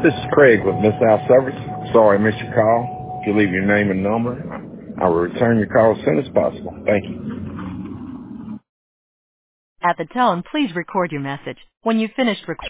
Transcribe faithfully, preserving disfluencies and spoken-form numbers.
This is Craig with Miss Al Service. Sorry I missed your call. If you leave your name and number, I will return your call as soon as possible. Thank you. At the tone, please record your message. When you've finished recording,